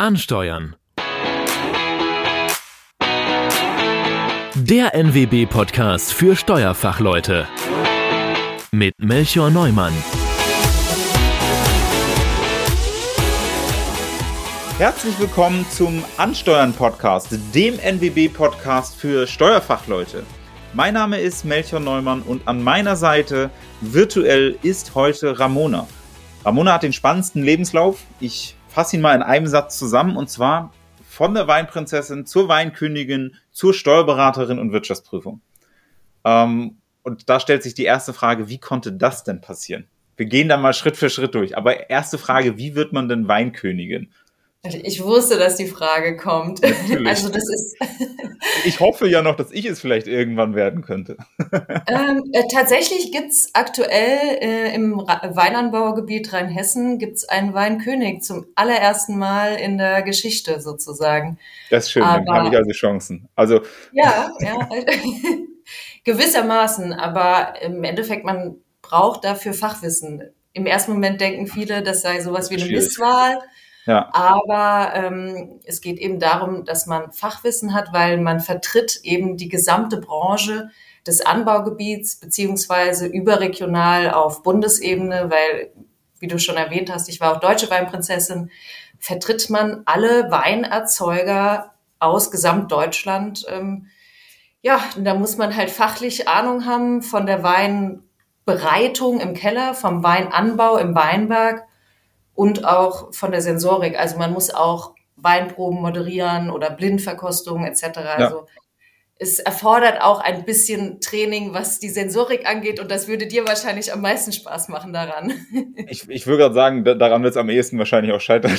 Ansteuern. Der NWB-Podcast für Steuerfachleute mit Melchior Neumann. Herzlich willkommen zum Ansteuern-Podcast, dem NWB-Podcast für Steuerfachleute. Mein Name ist Melchior Neumann und an meiner Seite virtuell ist heute Ramona. Ramona hat den spannendsten Lebenslauf. Ich fasse ihn mal in einem Satz zusammen, und zwar von der Weinprinzessin zur Weinkönigin, zur Steuerberaterin und Wirtschaftsprüfung. Und da stellt sich die erste Frage, wie konnte das denn passieren? Wir gehen da mal Schritt für Schritt durch. Aber erste Frage, wie wird man denn Weinkönigin? Ich wusste, dass die Frage kommt. Natürlich. Also das ist. Ich hoffe ja noch, dass ich es vielleicht irgendwann werden könnte. Tatsächlich gibt's aktuell im Weinanbaugebiet Rheinhessen gibt's einen Weinkönig zum allerersten Mal in der Geschichte sozusagen. Das ist schön, dann habe ich also Chancen. Also ja. Gewissermaßen, aber im Endeffekt, man braucht dafür Fachwissen. Im ersten Moment denken viele, das sei sowas wie eine Misswahl. Ja. Aber es geht eben darum, dass man Fachwissen hat, weil man vertritt eben die gesamte Branche des Anbaugebiets beziehungsweise überregional auf Bundesebene, weil, wie du schon erwähnt hast, ich war auch deutsche Weinprinzessin, vertritt man alle Weinerzeuger aus Gesamtdeutschland. Und da muss man halt fachlich Ahnung haben von der Weinbereitung im Keller, vom Weinanbau im Weinberg und auch von der Sensorik. Also man muss auch Weinproben moderieren oder Blindverkostungen etc. Ja. Also es erfordert auch ein bisschen Training, was die Sensorik angeht, und das würde dir wahrscheinlich am meisten Spaß machen daran. Ich würde gerade sagen, daran wird es am ehesten wahrscheinlich auch scheitern.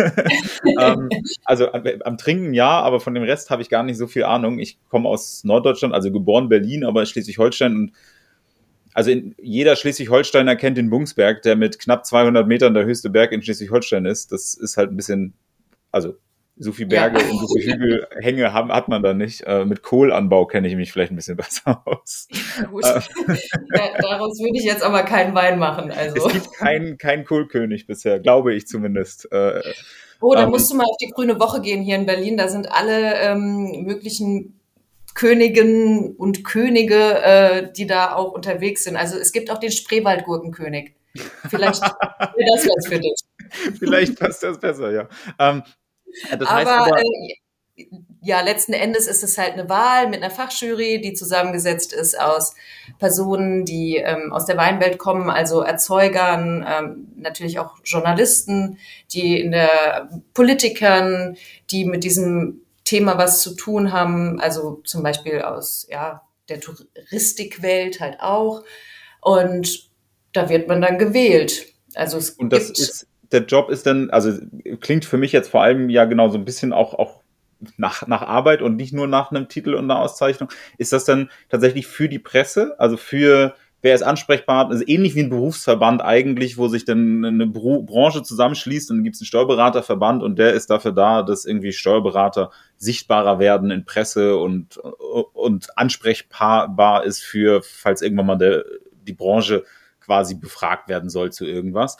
Also am Trinken ja, aber von dem Rest habe ich gar nicht so viel Ahnung. Ich komme aus Norddeutschland, also geboren Berlin, aber Schleswig-Holstein, und also jeder Schleswig-Holsteiner kennt den Bungsberg, der mit knapp 200 Metern der höchste Berg in Schleswig-Holstein ist. Das ist halt ein bisschen, also so viele Berge und so viele Hügelhänge hat man da nicht. Mit Kohlanbau kenne ich mich vielleicht ein bisschen besser aus. Gut. Daraus würde ich jetzt aber keinen Wein machen. Also. Es gibt keinen Kohlkönig bisher, glaube ich zumindest. Da musst du mal auf die Grüne Woche gehen hier in Berlin. Da sind alle möglichen Königinnen und Könige, die da auch unterwegs sind. Also es gibt auch den Spreewaldgurkenkönig. Vielleicht wäre das was für dich. Vielleicht passt das besser, ja. Das heißt letzten Endes ist es halt eine Wahl mit einer Fachjury, die zusammengesetzt ist aus Personen, die aus der Weinwelt kommen, also Erzeugern, natürlich auch Journalisten, Politikern, die mit diesem Thema was zu tun haben, also zum Beispiel aus der Touristikwelt halt auch. Und da wird man dann gewählt. Also der Job ist dann, also klingt für mich jetzt vor allem ja genau so ein bisschen auch nach Arbeit und nicht nur nach einem Titel und einer Auszeichnung. Ist das dann tatsächlich für die Presse, also wer ist ansprechbar? Also ähnlich wie ein Berufsverband eigentlich, wo sich dann eine Branche zusammenschließt, und dann gibt es einen Steuerberaterverband, und der ist dafür da, dass irgendwie Steuerberater sichtbarer werden in Presse und ansprechbar ist für, falls irgendwann mal die Branche quasi befragt werden soll zu irgendwas.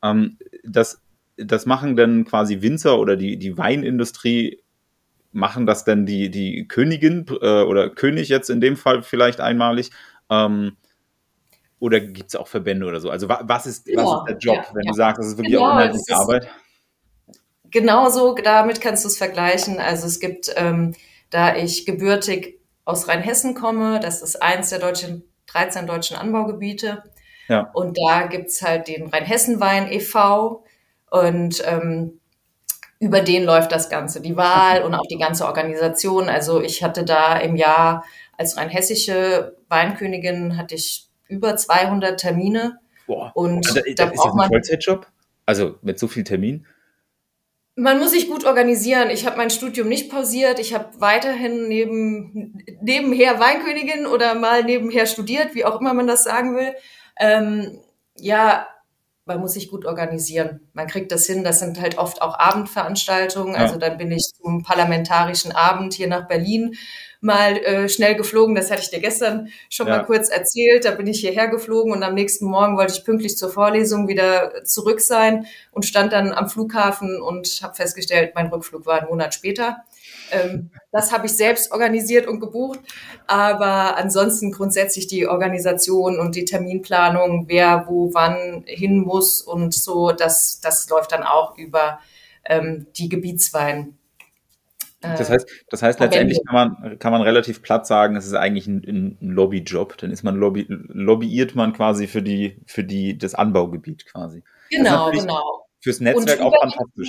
Das machen dann quasi Winzer oder die Weinindustrie, machen das denn die Königin oder König jetzt in dem Fall vielleicht einmalig, oder gibt es auch Verbände oder so? Also was ist der Job, wenn du sagst, das ist wirklich auch inhaltliche Arbeit? Genauso, damit kannst du es vergleichen. Also es gibt, da ich gebürtig aus Rheinhessen komme, das ist eins der 13 deutschen Anbaugebiete. Ja. Und da gibt's halt den Rheinhessen-Wein e.V. und über den läuft das Ganze, die Wahl und auch die ganze Organisation. Also ich hatte da im Jahr als rheinhessische Weinkönigin hatte ich über 200 Termine. Boah. Und da ist das ein Vollzeitjob? Also mit so viel Termin? Man muss sich gut organisieren. Ich habe mein Studium nicht pausiert. Ich habe weiterhin nebenher Weinkönigin oder mal nebenher studiert, wie auch immer man das sagen will. Man muss sich gut organisieren. Man kriegt das hin. Das sind halt oft auch Abendveranstaltungen. Ja. Also dann bin ich zum Parlamentarischen Abend hier nach Berlin mal schnell geflogen. Das hatte ich dir gestern schon mal kurz erzählt. Da bin ich hierher geflogen und am nächsten Morgen wollte ich pünktlich zur Vorlesung wieder zurück sein und stand dann am Flughafen und habe festgestellt, mein Rückflug war einen Monat später. Das habe ich selbst organisiert und gebucht, aber ansonsten grundsätzlich die Organisation und die Terminplanung, wer wo wann hin muss und so, das läuft dann auch über die Gebietswein. Das heißt letztendlich kann man relativ platt sagen, es ist eigentlich ein Lobbyjob. Dann lobbyiert man quasi für das Anbaugebiet quasi. Genau. Fürs Netzwerk auch fantastisch.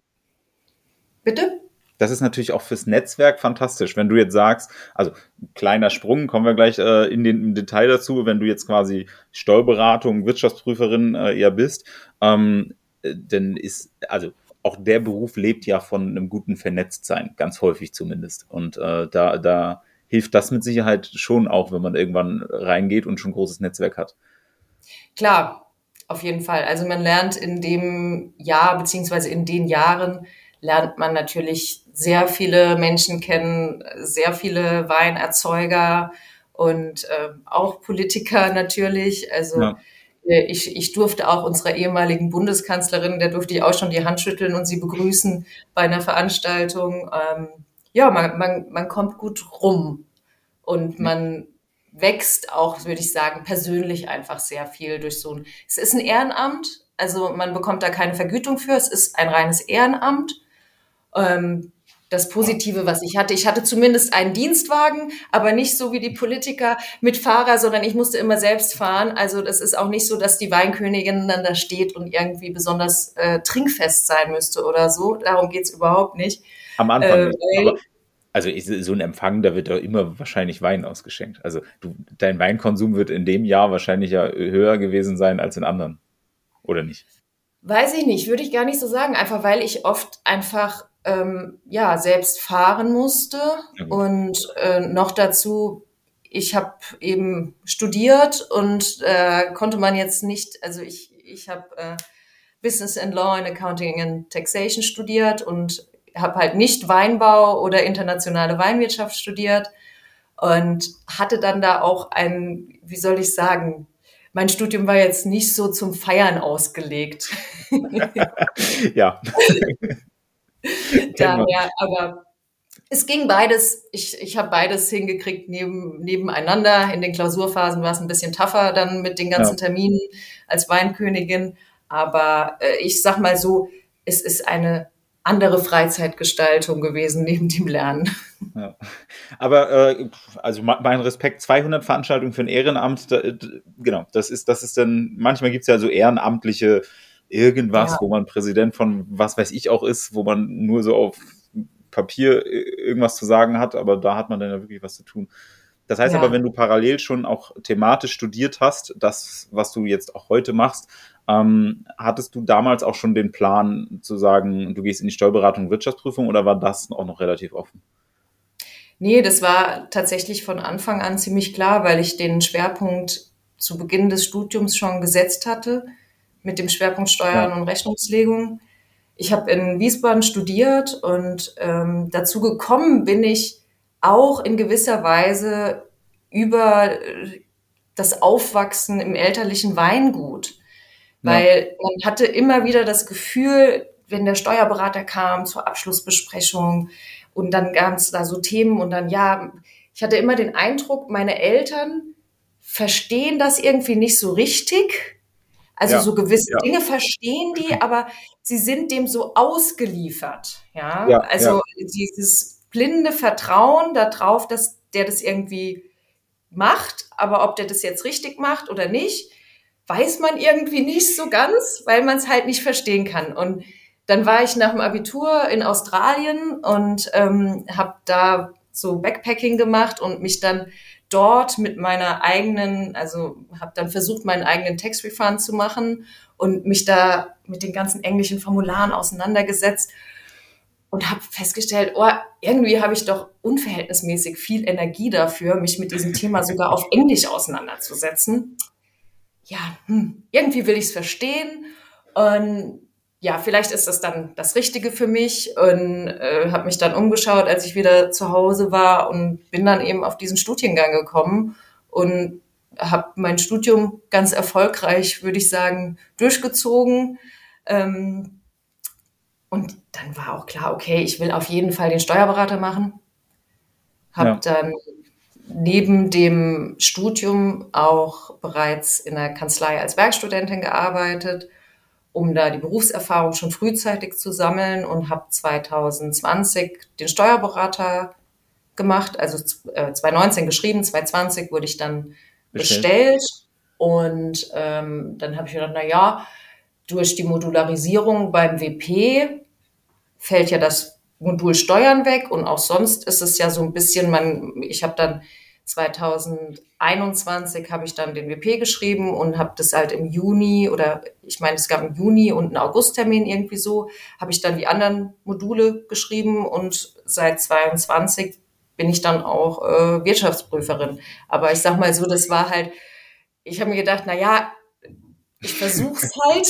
Bitte? Das ist natürlich auch fürs Netzwerk fantastisch, wenn du jetzt sagst, also kleiner Sprung, kommen wir gleich im Detail dazu, wenn du jetzt quasi Steuerberatung, Wirtschaftsprüferin eher bist, dann ist, also auch der Beruf lebt ja von einem guten Vernetztsein, ganz häufig zumindest. Und da hilft das mit Sicherheit schon auch, wenn man irgendwann reingeht und schon ein großes Netzwerk hat. Klar, auf jeden Fall. Also man lernt in dem Jahr beziehungsweise in den Jahren lernt man natürlich sehr viele Menschen kennen, sehr viele Weinerzeuger und auch Politiker natürlich. Also ich durfte auch unserer ehemaligen Bundeskanzlerin, der durfte ich auch schon die Hand schütteln und sie begrüßen bei einer Veranstaltung. Man kommt gut rum und man wächst auch, würde ich sagen, persönlich einfach sehr viel durch es ist ein Ehrenamt, also man bekommt da keine Vergütung für, es ist ein reines Ehrenamt. Das Positive, was ich hatte zumindest einen Dienstwagen, aber nicht so wie die Politiker mit Fahrer, sondern ich musste immer selbst fahren. Also das ist auch nicht so, dass die Weinkönigin dann da steht und irgendwie besonders trinkfest sein müsste oder so. Darum geht's überhaupt nicht. Am Anfang nicht, aber also so ein Empfang, da wird doch immer wahrscheinlich Wein ausgeschenkt. Also dein Weinkonsum wird in dem Jahr wahrscheinlich ja höher gewesen sein als in anderen, oder nicht? Weiß ich nicht, würde ich gar nicht so sagen. Einfach weil ich oft einfach selbst fahren musste und noch dazu, ich habe eben studiert und konnte man jetzt nicht, also ich habe Business and Law and Accounting and Taxation studiert und habe halt nicht Weinbau oder internationale Weinwirtschaft studiert und hatte dann da auch wie soll ich sagen, mein Studium war jetzt nicht so zum Feiern ausgelegt. Ja. Daher, aber es ging beides. Ich habe beides hingekriegt nebeneinander. In den Klausurphasen war es ein bisschen tougher dann mit den ganzen Terminen als Weinkönigin. Aber ich sag mal so, es ist eine andere Freizeitgestaltung gewesen neben dem Lernen. Ja. Aber also mein Respekt, 200 Veranstaltungen für ein Ehrenamt, genau, das ist dann, manchmal gibt es ja so ehrenamtliche irgendwas, wo man Präsident von was weiß ich auch ist, wo man nur so auf Papier irgendwas zu sagen hat, aber da hat man dann ja wirklich was zu tun. Das heißt aber, wenn du parallel schon auch thematisch studiert hast, das, was du jetzt auch heute machst, hattest du damals auch schon den Plan zu sagen, du gehst in die Steuerberatung, Wirtschaftsprüfung, oder war das auch noch relativ offen? Nee, das war tatsächlich von Anfang an ziemlich klar, weil ich den Schwerpunkt zu Beginn des Studiums schon gesetzt hatte, mit dem Schwerpunkt Steuern und Rechnungslegung. Ich habe in Wiesbaden studiert und dazu gekommen bin ich auch in gewisser Weise über das Aufwachsen im elterlichen Weingut. Weil man hatte immer wieder das Gefühl, wenn der Steuerberater kam zur Abschlussbesprechung und dann gab es da so Themen und dann, ich hatte immer den Eindruck, meine Eltern verstehen das irgendwie nicht so richtig. Also so gewisse Dinge verstehen die, aber sie sind dem so ausgeliefert. Also dieses blinde Vertrauen darauf, dass der das irgendwie macht, aber ob der das jetzt richtig macht oder nicht, weiß man irgendwie nicht so ganz, weil man es halt nicht verstehen kann. Und dann war ich nach dem Abitur in Australien und habe da so Backpacking gemacht und mich dann dort mit meiner eigenen, also habe dann versucht, meinen eigenen Tax Refund zu machen und mich da mit den ganzen englischen Formularen auseinandergesetzt und habe festgestellt, irgendwie habe ich doch unverhältnismäßig viel Energie dafür, mich mit diesem Thema sogar auf Englisch auseinanderzusetzen. Irgendwie will ich es verstehen. Und ja, vielleicht ist das dann das Richtige für mich und habe mich dann umgeschaut, als ich wieder zu Hause war und bin dann eben auf diesen Studiengang gekommen und habe mein Studium ganz erfolgreich, würde ich sagen, durchgezogen. Und dann war auch klar, okay, ich will auf jeden Fall den Steuerberater machen. Habe dann neben dem Studium auch bereits in der Kanzlei als Werkstudentin gearbeitet, um da die Berufserfahrung schon frühzeitig zu sammeln und habe 2020 den Steuerberater gemacht, also 2019 geschrieben, 2020 wurde ich dann bestellt und dann habe ich gedacht, na ja, durch die Modularisierung beim WP fällt ja das Modul Steuern weg und auch sonst ist es ja so ein bisschen, ich habe dann 2021 habe ich dann den WP geschrieben und habe das halt im Juni oder ich meine, es gab einen Juni und einen Augusttermin irgendwie so, habe ich dann die anderen Module geschrieben und seit 22 bin ich dann auch Wirtschaftsprüferin. Aber ich sag mal so, das war halt, ich habe mir gedacht, na ja, ich versuch's halt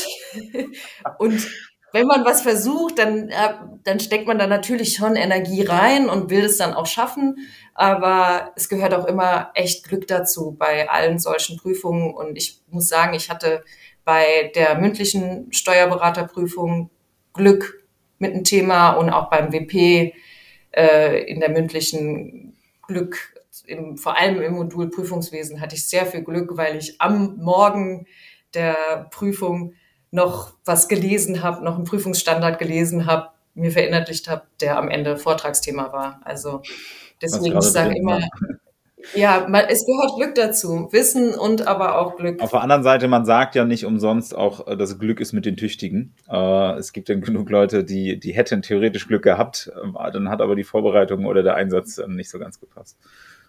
und wenn man was versucht, dann steckt man da natürlich schon Energie rein und will es dann auch schaffen. Aber es gehört auch immer echt Glück dazu bei allen solchen Prüfungen. Und ich muss sagen, ich hatte bei der mündlichen Steuerberaterprüfung Glück mit dem Thema und auch beim WP in der mündlichen Glück. Vor allem im Modul Prüfungswesen hatte ich sehr viel Glück, weil ich am Morgen der Prüfung noch was gelesen habe, noch einen Prüfungsstandard gelesen habe, mir verinnerlicht habe, der am Ende Vortragsthema war. Also deswegen sage ich immer, ja, es gehört Glück dazu, Wissen und aber auch Glück. Auf der anderen Seite, man sagt ja nicht umsonst auch, das Glück ist mit den Tüchtigen. Es gibt dann genug Leute, die hätten theoretisch Glück gehabt, dann hat aber die Vorbereitung oder der Einsatz nicht so ganz gepasst.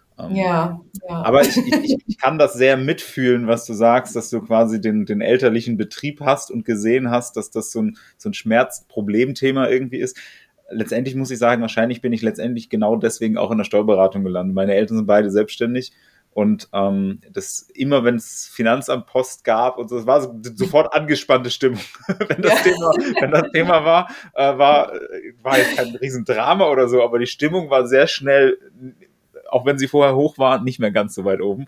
Ja. Aber ich kann das sehr mitfühlen, was du sagst, dass du quasi den elterlichen Betrieb hast und gesehen hast, dass das so ein Schmerzproblemthema irgendwie ist. Letztendlich muss ich sagen, wahrscheinlich bin ich letztendlich genau deswegen auch in der Steuerberatung gelandet. Meine Eltern sind beide selbstständig und das immer, wenn es Finanzamt Post gab und so, es war sofort angespannte Stimmung. wenn das Thema war jetzt kein Riesendrama oder so, aber die Stimmung war sehr schnell, auch wenn sie vorher hoch war, nicht mehr ganz so weit oben.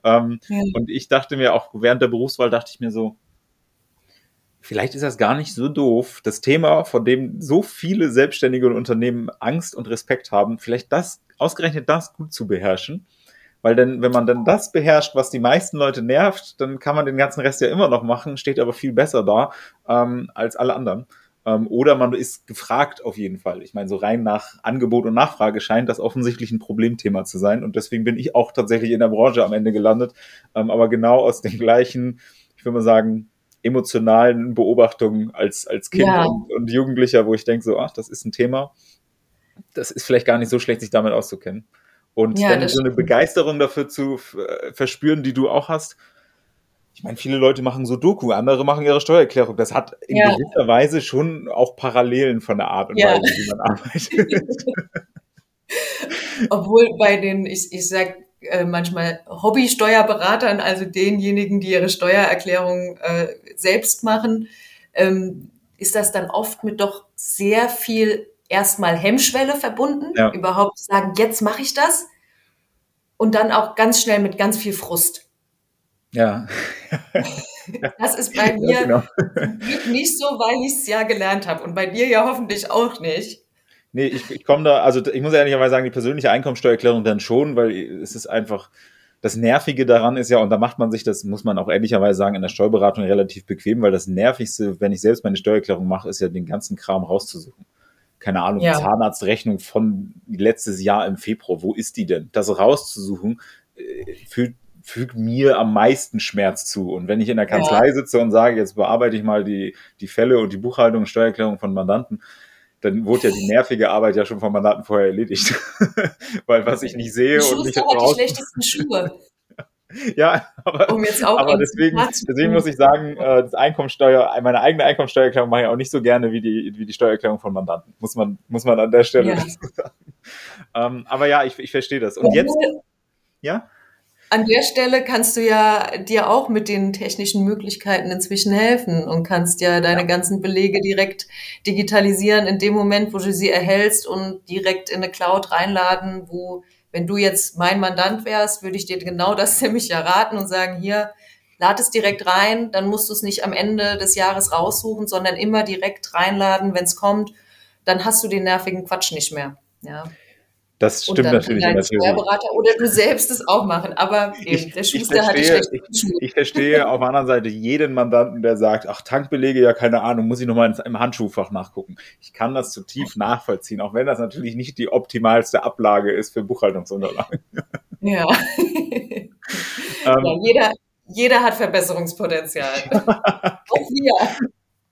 Und ich dachte mir auch während der Berufswahl, dachte ich mir so, vielleicht ist das gar nicht so doof. Das Thema, von dem so viele Selbstständige und Unternehmen Angst und Respekt haben, vielleicht ausgerechnet das gut zu beherrschen. Weil dann, wenn man dann das beherrscht, was die meisten Leute nervt, dann kann man den ganzen Rest ja immer noch machen, steht aber viel besser da als alle anderen. Oder man ist gefragt auf jeden Fall. Ich meine, so rein nach Angebot und Nachfrage scheint das offensichtlich ein Problemthema zu sein. Und deswegen bin ich auch tatsächlich in der Branche am Ende gelandet. Aber genau aus den gleichen, ich würde mal sagen, emotionalen Beobachtungen als Kind und Jugendlicher, wo ich denke so, ach, das ist ein Thema. Das ist vielleicht gar nicht so schlecht, sich damit auszukennen. Und dann so eine Begeisterung dafür zu verspüren, die du auch hast. Ich meine, viele Leute machen Sudoku, andere machen ihre Steuererklärung. Das hat in gewisser Weise schon auch Parallelen von der Art und Weise, wie man arbeitet. Obwohl bei den, ich sag manchmal Hobby-Steuerberatern, also denjenigen, die ihre Steuererklärung selbst machen, ist das dann oft mit doch sehr viel erstmal Hemmschwelle verbunden, überhaupt zu sagen, jetzt mache ich das und dann auch ganz schnell mit ganz viel Frust. Ja. Das ist bei mir nicht so, weil ich es ja gelernt habe und bei dir ja hoffentlich auch nicht. Nee, ich komme da, also ich muss ehrlicherweise sagen, die persönliche Einkommensteuererklärung dann schon, weil es ist einfach, das Nervige daran ist ja, und da macht man sich, das muss man auch ehrlicherweise sagen, in der Steuerberatung relativ bequem, weil das Nervigste, wenn ich selbst meine Steuererklärung mache, ist ja den ganzen Kram rauszusuchen. Keine Ahnung, Zahnarztrechnung von letztes Jahr im Februar, wo ist die denn? Das rauszusuchen, fügt mir am meisten Schmerz zu. Und wenn ich in der Kanzlei sitze und sage, jetzt bearbeite ich mal die Fälle und die Buchhaltung und Steuererklärung von Mandanten, dann wurde ja die nervige Arbeit ja schon vom Mandanten vorher erledigt. Weil was ich nicht sehe und nicht raus... die schlechtesten Schuhe. Ja, aber deswegen muss ich sagen, meine eigene Einkommensteuererklärung mache ich auch nicht so gerne wie die Steuererklärung von Mandanten. Muss man an der Stelle sagen. Aber ja, ich verstehe das. Und jetzt, ja? An der Stelle kannst du ja dir auch mit den technischen Möglichkeiten inzwischen helfen und kannst ja deine ganzen Belege direkt digitalisieren in dem Moment, wo du sie erhältst und direkt in eine Cloud reinladen, wo, wenn du jetzt mein Mandant wärst, würde ich dir genau das nämlich ja raten und sagen, hier, lad es direkt rein, dann musst du es nicht am Ende des Jahres raussuchen, sondern immer direkt reinladen, wenn es kommt, dann hast du den nervigen Quatsch nicht mehr, ja. Das Und stimmt dann kann natürlich in dein der Theorie. Steuerberater oder du selbst es auch machen. Aber eben, der Schuster hat die schlechten Schuhe. Ich verstehe auf der anderen Seite jeden Mandanten, der sagt, ach, Tankbelege, ja, keine Ahnung, muss ich nochmal im Handschuhfach nachgucken. Ich kann das zutiefst nachvollziehen, auch wenn das natürlich nicht die optimalste Ablage ist für Buchhaltungsunterlagen. Ja. Ja, jeder hat Verbesserungspotenzial. Auch wir.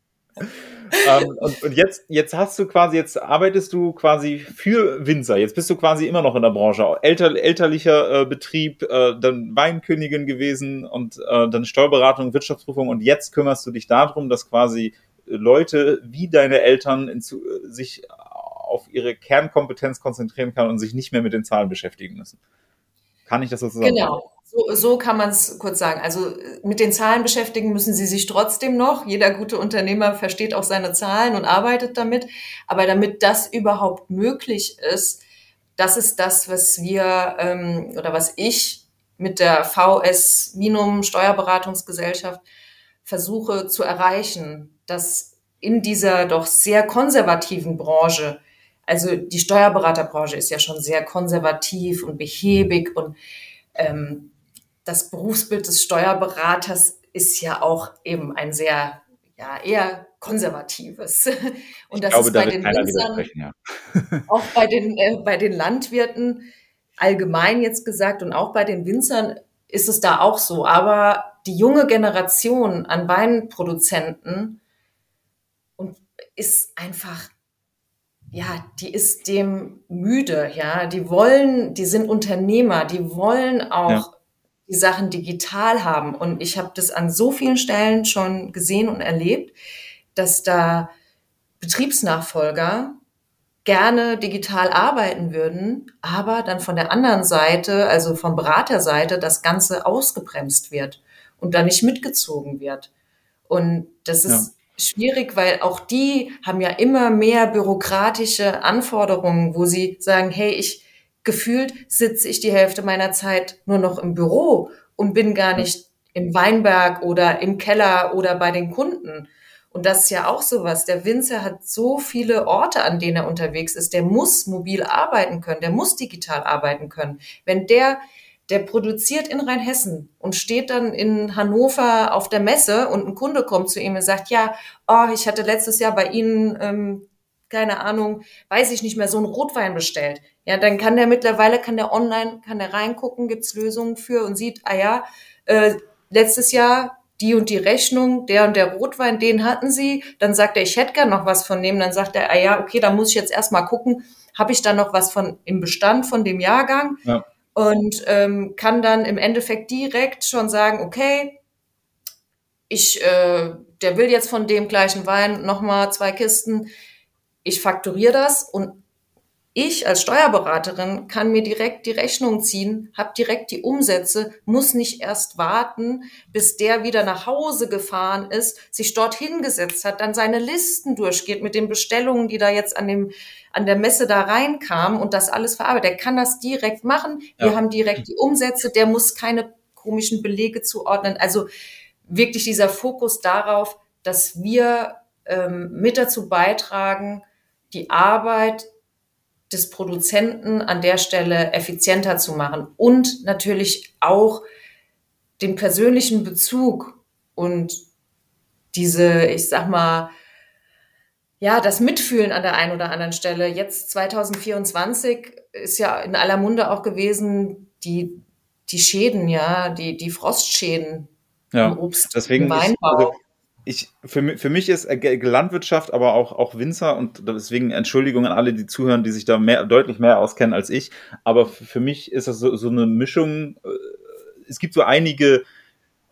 Und jetzt arbeitest du quasi für Winzer. Jetzt bist du quasi immer noch in der Branche. Elterlicher Betrieb, dann Weinkönigin gewesen und dann Steuerberatung, Wirtschaftsprüfung. Und jetzt kümmerst du dich darum, dass quasi Leute wie deine Eltern sich auf ihre Kernkompetenz konzentrieren kann und sich nicht mehr mit den Zahlen beschäftigen müssen. Kann ich das so zusammenfassen? Genau. So kann man es kurz sagen. Also mit den Zahlen beschäftigen müssen Sie sich trotzdem noch. Jeder gute Unternehmer versteht auch seine Zahlen und arbeitet damit. Aber damit das überhaupt möglich ist, das ist das, was wir oder was ich mit der VS Vinum Steuerberatungsgesellschaft versuche zu erreichen, dass in dieser doch sehr konservativen Branche, also die Steuerberaterbranche ist ja schon sehr konservativ und behäbig und das Berufsbild des Steuerberaters ist ja auch eben ein sehr, ja, eher konservatives. Und das glaube, ist da bei wird den keiner Winzern, widersprechen, ja. auch bei den Landwirten allgemein jetzt gesagt und auch bei den Winzern ist es da auch so. Aber die junge Generation an Weinproduzenten und ist einfach, ja, die ist dem müde, ja. Die sind Unternehmer, die wollen auch Ja. die Sachen digital haben. Und ich habe das an so vielen Stellen schon gesehen und erlebt, dass da Betriebsnachfolger gerne digital arbeiten würden, aber dann von der anderen Seite, also von Beraterseite, das Ganze ausgebremst wird und da nicht mitgezogen wird. Und das Ja. ist schwierig, weil auch die haben ja immer mehr bürokratische Anforderungen, wo sie sagen, hey, gefühlt sitze ich die Hälfte meiner Zeit nur noch im Büro und bin gar nicht im Weinberg oder im Keller oder bei den Kunden. Und das ist ja auch sowas. Der Winzer hat so viele Orte, an denen er unterwegs ist. Der muss mobil arbeiten können, der muss digital arbeiten können. Wenn der produziert in Rheinhessen und steht dann in Hannover auf der Messe und ein Kunde kommt zu ihm und sagt, ja, oh, ich hatte letztes Jahr bei Ihnen, keine Ahnung, weiß ich nicht mehr, so einen Rotwein bestellt. Ja, dann kann der mittlerweile, kann der reingucken, gibt's Lösungen für und sieht, ah ja, letztes Jahr die und die Rechnung, der und der Rotwein, den hatten Sie. Dann sagt er, ich hätte gern noch was von dem. Dann sagt er, ah ja, okay, dann muss ich jetzt erstmal gucken, habe ich da noch was von im Bestand von dem Jahrgang? Ja. Und kann dann im Endeffekt direkt schon sagen, okay, der will jetzt von dem gleichen Wein nochmal 2 Kisten, ich fakturiere das und ich als Steuerberaterin kann mir direkt die Rechnung ziehen, habe direkt die Umsätze, muss nicht erst warten, bis der wieder nach Hause gefahren ist, sich dort hingesetzt hat, dann seine Listen durchgeht mit den Bestellungen, die da jetzt an der Messe da reinkamen und das alles verarbeitet. Der kann das direkt machen. Wir Ja. haben direkt die Umsätze, der muss keine komischen Belege zuordnen. Also wirklich dieser Fokus darauf, dass wir mit dazu beitragen, die Arbeit des Produzenten an der Stelle effizienter zu machen und natürlich auch den persönlichen Bezug und diese, ich sag mal, ja, das Mitfühlen an der einen oder anderen Stelle. Jetzt 2024 ist ja in aller Munde auch gewesen, die Schäden, ja, die Frostschäden im Obst, im Deswegen Weinbau. für mich ist Landwirtschaft, aber auch Winzer und deswegen Entschuldigung an alle, die zuhören, die sich da deutlich mehr auskennen als ich. Aber für mich ist das so eine Mischung. Es gibt so einige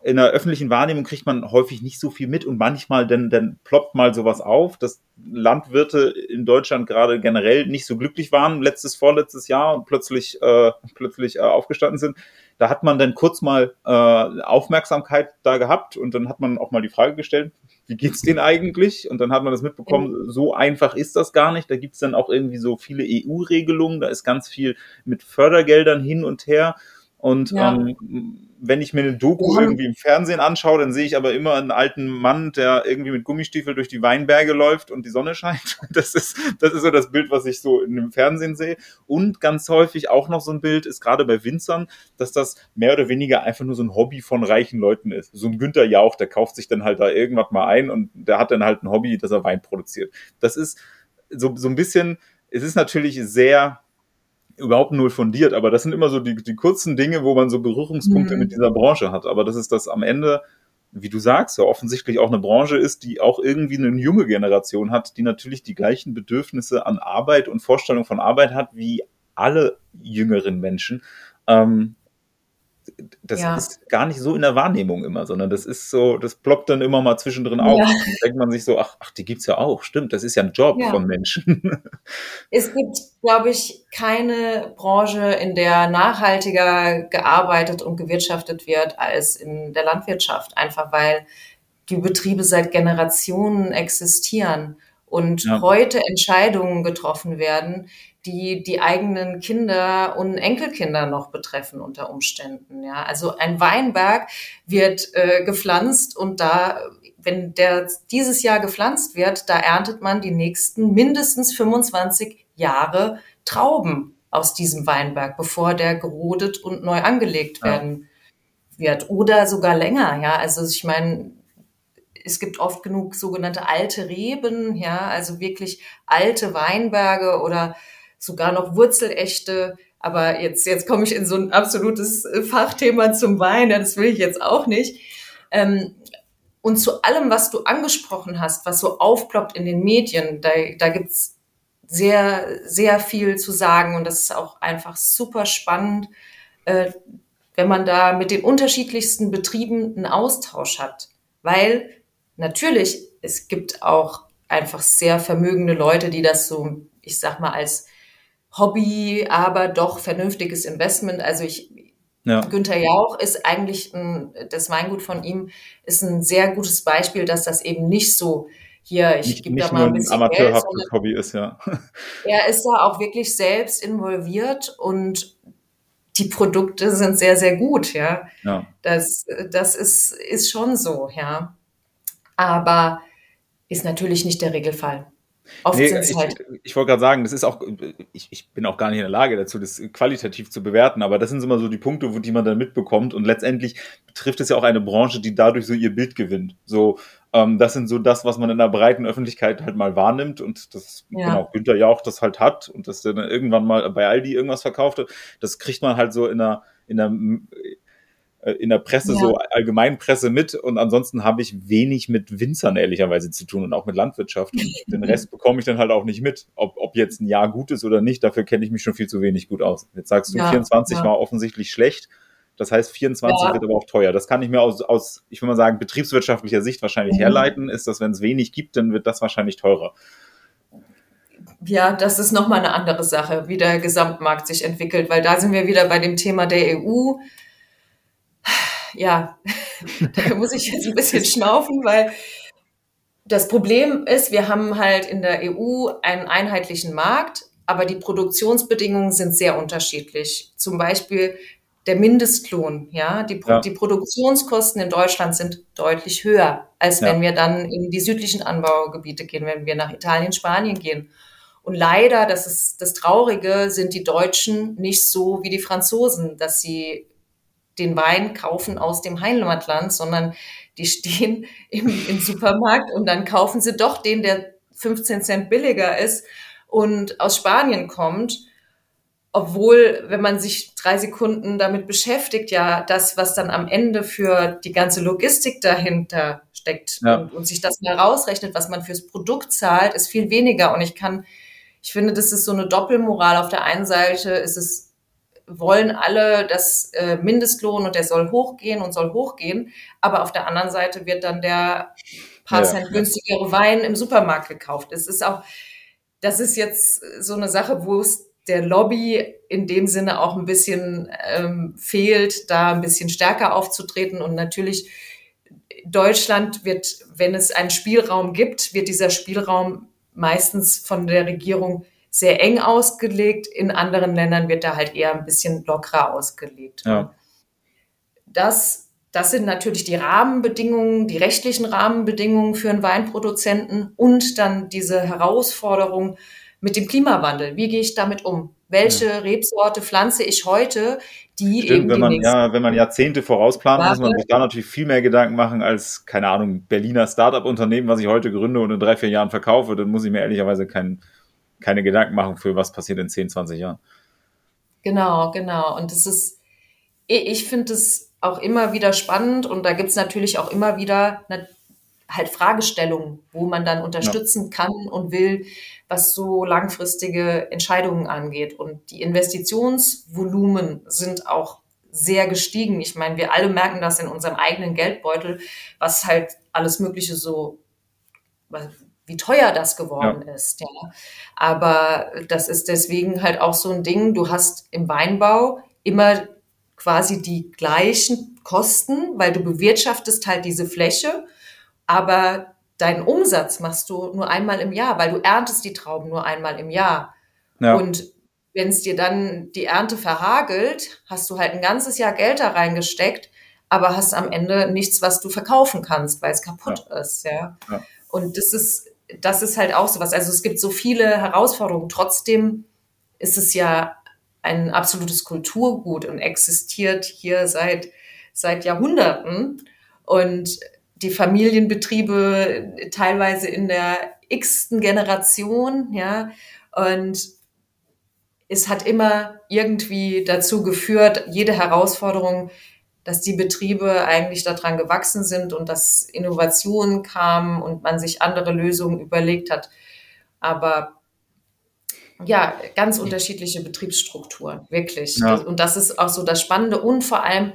in der öffentlichen Wahrnehmung kriegt man häufig nicht so viel mit und manchmal dann ploppt mal sowas auf, dass Landwirte in Deutschland gerade generell nicht so glücklich waren, vorletztes Jahr und plötzlich aufgestanden sind. Da hat man dann kurz mal Aufmerksamkeit da gehabt und dann hat man auch mal die Frage gestellt, wie geht's denen eigentlich? Und dann hat man das mitbekommen, so einfach ist das gar nicht. Da gibt's dann auch irgendwie so viele EU-Regelungen, da ist ganz viel mit Fördergeldern hin und her. Und wenn ich mir eine Doku irgendwie im Fernsehen anschaue, dann sehe ich aber immer einen alten Mann, der irgendwie mit Gummistiefel durch die Weinberge läuft und die Sonne scheint. Das ist so das Bild, was ich so in dem Fernsehen sehe. Und ganz häufig auch noch so ein Bild ist gerade bei Winzern, dass das mehr oder weniger einfach nur so ein Hobby von reichen Leuten ist. So ein Günther Jauch, der kauft sich dann halt da irgendwas mal ein und der hat dann halt ein Hobby, dass er Wein produziert. Das ist so ein bisschen, es ist natürlich sehr überhaupt null fundiert, aber das sind immer so die kurzen Dinge, wo man so Berührungspunkte mit dieser Branche hat. Aber das ist das am Ende, wie du sagst, ja offensichtlich auch eine Branche ist, die auch irgendwie eine junge Generation hat, die natürlich die gleichen Bedürfnisse an Arbeit und Vorstellung von Arbeit hat wie alle jüngeren Menschen. Das ist gar nicht so in der Wahrnehmung immer, sondern das ist so, das ploppt dann immer mal zwischendrin auf. Ja. Dann denkt man sich so, ach, die gibt's ja auch. Stimmt, das ist ja ein Job von Menschen. Es gibt, glaube ich, keine Branche, in der nachhaltiger gearbeitet und gewirtschaftet wird als in der Landwirtschaft. Einfach weil die Betriebe seit Generationen existieren und heute Entscheidungen getroffen werden, die eigenen Kinder und Enkelkinder noch betreffen unter Umständen. Ja, also ein Weinberg wird gepflanzt und wenn der dieses Jahr gepflanzt wird, da erntet man die nächsten mindestens 25 Jahre Trauben aus diesem Weinberg, bevor der gerodet und neu angelegt werden wird oder sogar länger. Ja, also ich meine, es gibt oft genug sogenannte alte Reben, ja, also wirklich alte Weinberge oder sogar noch wurzelechte. Aber jetzt komme ich in so ein absolutes Fachthema zum Wein. Ja, das will ich jetzt auch nicht. Und zu allem, was du angesprochen hast, was so aufploppt in den Medien, da gibt's sehr, sehr viel zu sagen. Und das ist auch einfach super spannend, wenn man da mit den unterschiedlichsten Betrieben einen Austausch hat. Weil natürlich, es gibt auch einfach sehr vermögende Leute, die das so, ich sag mal, als Hobby, aber doch vernünftiges Investment. Also Günther Jauch ist eigentlich das Weingut von ihm ist ein sehr gutes Beispiel, dass das eben nicht so hier, ich gebe da mal ein bisschen Geld, amateurhaftes Hobby ist, ja. Er ist da auch wirklich selbst involviert und die Produkte sind sehr, sehr gut, ja. Das ist schon so, ja. Aber ist natürlich nicht der Regelfall. Oft ich wollte gerade sagen, das ist auch, ich bin auch gar nicht in der Lage dazu, das qualitativ zu bewerten, aber das sind immer so die Punkte, die man dann mitbekommt und letztendlich betrifft es ja auch eine Branche, die dadurch so ihr Bild gewinnt. So, das sind so das, was man in der breiten Öffentlichkeit halt mal wahrnimmt und das, genau, Günther Jauch das halt hat und dass der dann irgendwann mal bei Aldi irgendwas verkaufte, das kriegt man halt so in der Presse, so Allgemeinpresse mit und ansonsten habe ich wenig mit Winzern ehrlicherweise zu tun und auch mit Landwirtschaft und den Rest bekomme ich dann halt auch nicht mit, ob jetzt ein Jahr gut ist oder nicht, dafür kenne ich mich schon viel zu wenig gut aus. Jetzt sagst du, 24 war offensichtlich schlecht, das heißt 24 wird aber auch teuer. Das kann ich mir aus, ich will mal sagen, betriebswirtschaftlicher Sicht wahrscheinlich herleiten, ist, dass wenn es wenig gibt, dann wird das wahrscheinlich teurer. Ja, das ist nochmal eine andere Sache, wie der Gesamtmarkt sich entwickelt, weil da sind wir wieder bei dem Thema der EU. Ja, da muss ich jetzt ein bisschen schnaufen, weil das Problem ist, wir haben halt in der EU einen einheitlichen Markt, aber die Produktionsbedingungen sind sehr unterschiedlich. Zum Beispiel der Mindestlohn, die Produktionskosten in Deutschland sind deutlich höher, als wenn wir dann in die südlichen Anbaugebiete gehen, wenn wir nach Italien, Spanien gehen. Und leider, das ist das Traurige, sind die Deutschen nicht so wie die Franzosen, dass sie den Wein kaufen aus dem Heimatland, sondern die stehen im Supermarkt und dann kaufen sie doch den, der 15 Cent billiger ist und aus Spanien kommt. Obwohl, wenn man sich 3 Sekunden damit beschäftigt, ja, das, was dann am Ende für die ganze Logistik dahinter steckt und sich das mal rausrechnet, was man fürs Produkt zahlt, ist viel weniger. Und ich finde, das ist so eine Doppelmoral. Auf der einen Seite ist es wollen alle das Mindestlohn und der soll hochgehen und soll hochgehen. Aber auf der anderen Seite wird dann der paar Cent günstigere Wein im Supermarkt gekauft. Das ist jetzt so eine Sache, wo es der Lobby in dem Sinne auch ein bisschen fehlt, da ein bisschen stärker aufzutreten. Und natürlich Deutschland wird, wenn es einen Spielraum gibt, wird dieser Spielraum meistens von der Regierung sehr eng ausgelegt. In anderen Ländern wird da halt eher ein bisschen lockerer ausgelegt. Ja. Das sind natürlich die Rahmenbedingungen, die rechtlichen Rahmenbedingungen für einen Weinproduzenten und dann diese Herausforderung mit dem Klimawandel. Wie gehe ich damit um? Welche Rebsorte pflanze ich heute, die Stimmt, eben wenn man Jahrzehnte vorausplant, muss man sich da natürlich viel mehr Gedanken machen als, keine Ahnung, Berliner Start-up-Unternehmen, was ich heute gründe und in 3-4 Jahren verkaufe. Dann muss ich mir ehrlicherweise keine Gedanken machen für was passiert in 10, 20 Jahren. Genau. Und ich finde es auch immer wieder spannend und da gibt es natürlich auch immer wieder halt Fragestellungen, wo man dann unterstützen kann und will, was so langfristige Entscheidungen angeht. Und die Investitionsvolumen sind auch sehr gestiegen. Ich meine, wir alle merken das in unserem eigenen Geldbeutel, was halt alles Mögliche wie teuer das geworden ist. Ja. Aber das ist deswegen halt auch so ein Ding. Du hast im Weinbau immer quasi die gleichen Kosten, weil du bewirtschaftest halt diese Fläche, aber deinen Umsatz machst du nur einmal im Jahr, weil du erntest die Trauben nur einmal im Jahr. Ja. Und wenn es dir dann die Ernte verhagelt, hast du halt ein ganzes Jahr Geld da reingesteckt, aber hast am Ende nichts, was du verkaufen kannst, weil es kaputt ist. Ja. Und das ist halt auch sowas. Also es gibt so viele Herausforderungen. Trotzdem ist es ja ein absolutes Kulturgut und existiert hier seit Jahrhunderten. Und die Familienbetriebe teilweise in der x-ten Generation, ja. Und es hat immer irgendwie dazu geführt, jede Herausforderung, dass die Betriebe eigentlich daran gewachsen sind und dass Innovationen kamen und man sich andere Lösungen überlegt hat. Aber ja, ganz unterschiedliche Betriebsstrukturen, wirklich. Ja. Und das ist auch so das Spannende. Und vor allem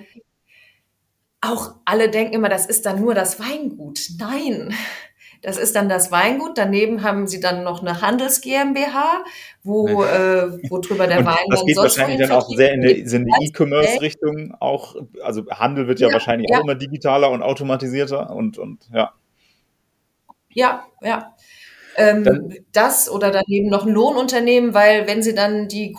auch alle denken immer, das ist dann nur das Weingut. Nein, das ist dann das Weingut. Daneben haben sie dann noch eine Handels GmbH, wo drüber der Wein das geht wahrscheinlich dann auch sehr in die E-Commerce-Richtung auch. Also Handel wird ja wahrscheinlich auch immer digitaler und automatisierter und ja. Ja. Das oder daneben noch ein Lohnunternehmen, weil wenn sie dann den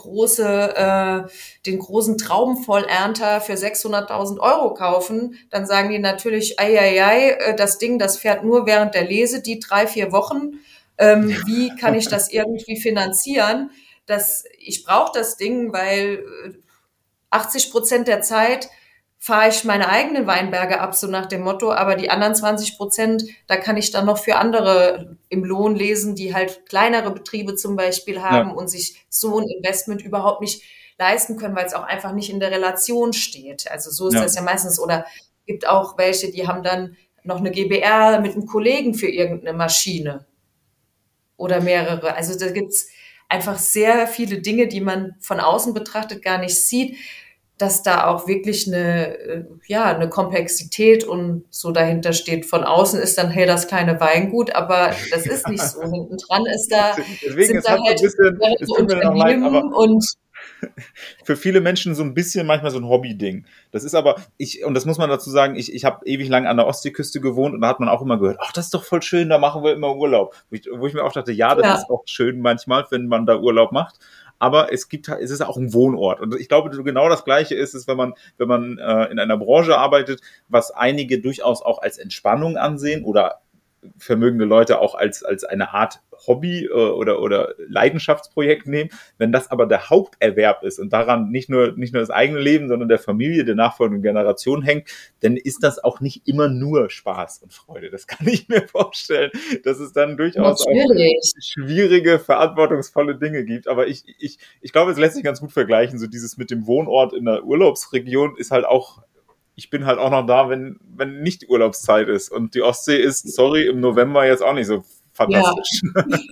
großen Traubenvollernter für 600.000 € kaufen, dann sagen die natürlich, das Ding, das fährt nur während der Lese, die 3-4 Wochen. Wie kann ich das irgendwie finanzieren? Ich brauche das Ding, weil 80% der Zeit fahre ich meine eigenen Weinberge ab, so nach dem Motto, aber die anderen 20%, da kann ich dann noch für andere im Lohn lesen, die halt kleinere Betriebe zum Beispiel haben und sich so ein Investment überhaupt nicht leisten können, weil es auch einfach nicht in der Relation steht. Also so ist das ja meistens. Oder gibt auch welche, die haben dann noch eine GbR mit einem Kollegen für irgendeine Maschine oder mehrere. Also da gibt's einfach sehr viele Dinge, die man von außen betrachtet gar nicht sieht, dass da auch wirklich eine Komplexität und so dahinter steht. Von außen ist dann, hey, das kleine Weingut, aber das ist nicht so. Hinten dran ist da, deswegen, sind da halt Unternehmen und für viele Menschen so ein bisschen manchmal so ein Hobby-Ding. Das ist aber, und das muss man dazu sagen, ich habe ewig lang an der Ostseeküste gewohnt und da hat man auch immer gehört, ach, das ist doch voll schön, da machen wir immer Urlaub. Wo ich mir auch dachte, das ist auch schön manchmal, wenn man da Urlaub macht. Aber es ist auch ein Wohnort. Und ich glaube, genau das Gleiche ist es, wenn man in einer Branche arbeitet, was einige durchaus auch als Entspannung ansehen oder vermögende Leute auch als eine Art Hobby oder Leidenschaftsprojekt nehmen. Wenn das aber der Haupterwerb ist und daran nicht nur das eigene Leben, sondern der Familie, der nachfolgenden Generation hängt, dann ist das auch nicht immer nur Spaß und Freude. Das kann ich mir vorstellen, dass es dann durchaus auch schwierige, verantwortungsvolle Dinge gibt. Aber ich glaube, es lässt sich ganz gut vergleichen. So dieses mit dem Wohnort in der Urlaubsregion ist halt auch, ich bin halt auch noch da, wenn nicht Urlaubszeit ist. Und die Ostsee ist, im November jetzt auch nicht so fantastisch.